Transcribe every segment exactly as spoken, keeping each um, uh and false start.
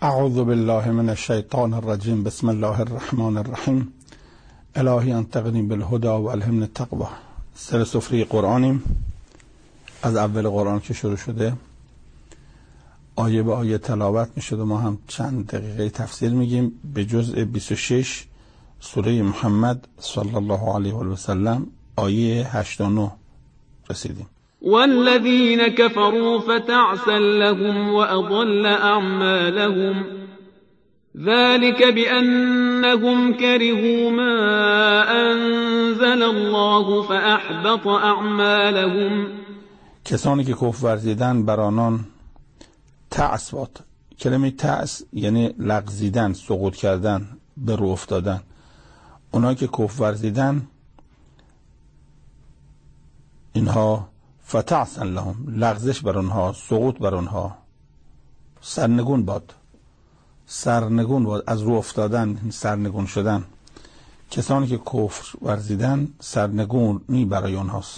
اعوذ بالله من الشیطان الرجیم. بسم الله الرحمن الرحیم. الهی انطقنی بالهدى و الهمنی التقوی. سر سفره قرآنیم، از اول قرآن که شروع شده آیه به آیه تلاوت می شد و ما هم چند دقیقه تفسیر میگیم. به جزء بیست و شش سوره محمد صلی الله علیه و سلم آیه هشتاد و نه رسیدیم. والذين كفروا فتعسا لهم وأضل أعمالهم ذلك بأنهم كرهوا ما أنزل الله فأحبط أعمالهم. کسانی که کفر ورزیدن بر آنان تعس باد. کلمه تعس یعنی لغزیدن، سقوط کردن، به رو افتادن. اونایی که کفر ورزیدن اینها فتعسا لهم، لغزش بر آنها، سقوط بر آنها، سرنگون باد. سرنگون باد، از رو افتادن، سرنگون شدن. کسانی که کفر ورزیدن سرنگونی برای آنهاست.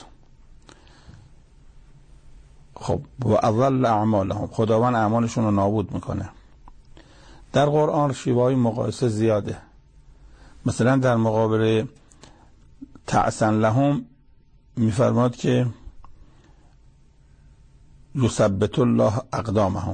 خب و اضل اعمالهم، خداوند اعمالشون رو نابود میکنه. در قرآن شیوه‌های مقایسه زیاده. مثلا در مقابل تعسا لهم میفرماد که یثبت الله اقدامهم.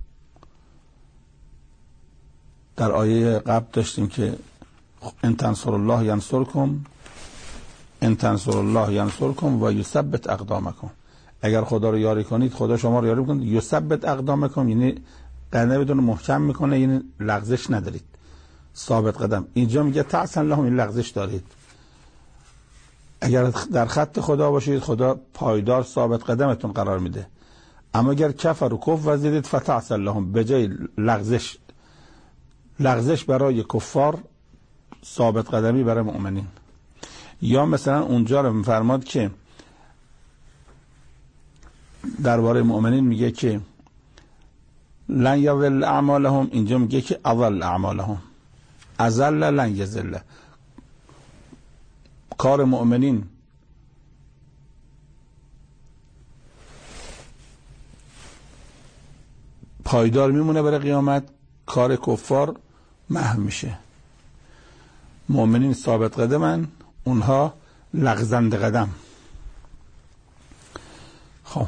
در آیه قبل داشتیم که ان تنصر الله ینصرکم ان تنصر الله ینصرکم و یثبت اقدامکم. اگر خدا رو یاری کنید خدا شما رو یاری میکنه. یثبت اقدامکم یعنی قدم بدون محکم میکنه، یعنی لغزش ندارید، ثابت قدم. اینجا میگه تعسا لهم، این لغزش دارید. اگر در خط خدا باشید خدا پایدار ثابت قدمتون قرار میده. اما اگر کفر و کفر ورزیدید فتعسا لهم، به جای لغزش لغزش برای کفار، ثابت قدمی برای مؤمنین. یا مثلا اونجا رو میفرماد که درباره مؤمنین میگه که لن یضل اعمالهم، اینجا میگه که اضل اعمالهم. ازل لن یضل. کار مؤمنین پایدار میمونه برای قیامت، کار کفار محو میشه. مؤمنین ثابت قدمن، اونها لغزنده قدم. خب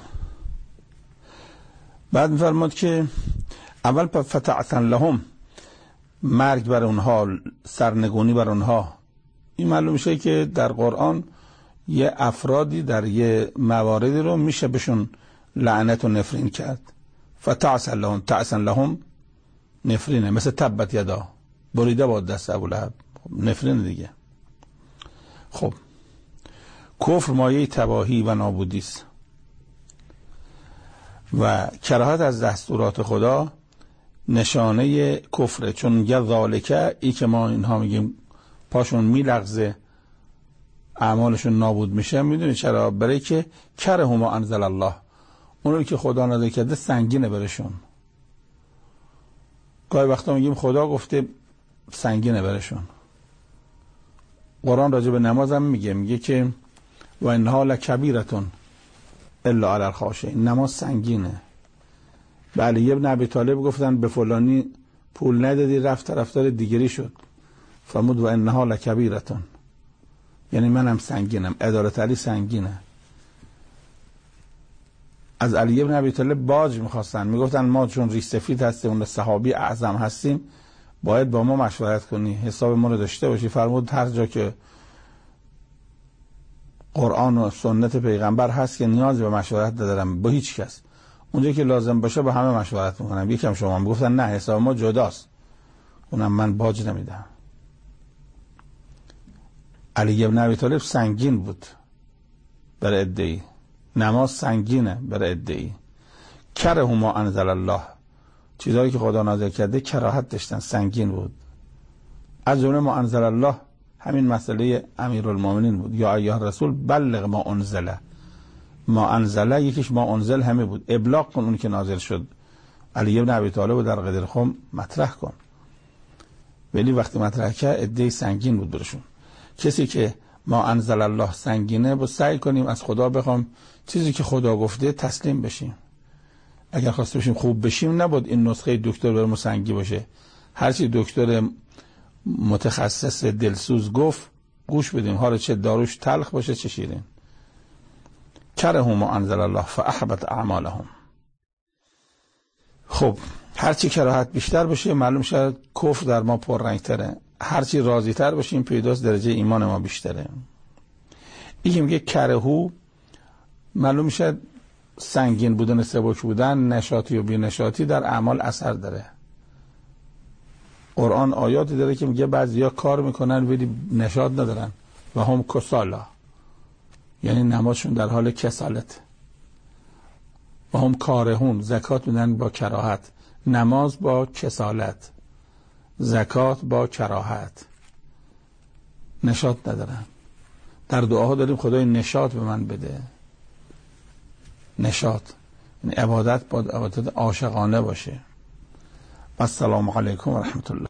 بعد میفرماد که اول فتعسا لهم، مرگ بر اونها، سرنگونی بر اونها. این معلوم میشه که در قرآن یه افرادی در یه مواردی رو میشه بهشون لعنت و نفرین کرد. فتعسا لهم، تعسا لهم نفرینه، مثل تبت یدا، بریده باد دست ابولهب، نفرین دیگه. خب کفر مایه تباهی و نابودی است و کراهت از دستورات خدا نشانه کفره. چون میگه ذالکه، ای که ما اینها میگیم پاشون میلغزه، اعمالشون نابود میشه. میدونی چرا؟ برای که کرهوا ما انزل الله، اونو که خدا نازل کرده سنگینه برشون. گاهی وقتا میگیم خدا گفته، سنگینه برشون. قرآن راجع به نماز هم میگه میگه که و انها لکبیرتون الا علی الخاشعین، نماز سنگینه. به علی ابن ابی طالب گفتن به فلانی پول ندادی رفت طرفدار دیگری شد، فرمود و انها لکبیرتون، یعنی منم سنگینم. عدالت علی سنگینه. از علی ابن ابی طالب باج میخواستن، میگفتن ما چون ریش سفید هستیم، اون صحابی اعظم هستیم، باید با ما مشورت کنی، حساب ما رو داشته باشی. فرمود هر جا که قرآن و سنت پیغمبر هست که نیازی به مشورت ندارم با هیچ کس، اونجا که لازم باشه با همه مشورت میکنم. یکم شما میگفتن نه حساب ما جداست، اونم من باج نمیدم. علی ابن ابی طالب سنگین بود برای ادعی، نماز سنگینه برای ادعی. کرهوا ما انزل الله، چیزایی که خدا نازل کرده کراهت داشتن، سنگین بود. از جمله ما انزل الله همین مسئله امیرالمومنین بود، یا ایها الرسول بلغ ما انزل. ما انزل یکیش ما انزل همه بود، ابلاغ کن اون که نازل شد. علی ابن ابی طالب در قدر خم مطرح کن. ولی وقتی مطرح کرد ادعای سنگین بود برشون. کسی که ما انزل الله سنگینه، با سعی کنیم از خدا بخوام چیزی که خدا گفته تسلیم بشیم. اگر خواسته باشیم خوب بشیم نباید این نسخه دکتر برای ما سنگی باشه. هرچی دکتر متخصص دلسوز گفت گوش بدیم، حالا چه داروش تلخ باشه چه شیرین. کرهوا ما انزل الله فاحبط اعمالهم. خب هرچی کراهت بیشتر بشه معلوم شد کفر در ما پررنگتره، هرچی راضی تر باشیم پیداست درجه ایمان ما بیشتره. این که میگه کرهو معلوم میشه سنگین بودن، سبک بودن، نشاطی و بی نشاطی در اعمال اثر داره. قرآن آیاتی داره که میگه بعضیا کار میکنن ولی نشاط ندارن و هم کسالا، یعنی نمازشون در حال کسالت. و هم کارهون، زکات میدن با کراهت، نماز با کسالت، زکات با کراهت، نشاط ندارن. در دعاها داریم خدای نشاط به من بده. نشاط یعنی عبادت با عبادت عاشقانه باشه. السلام علیکم و رحمت الله.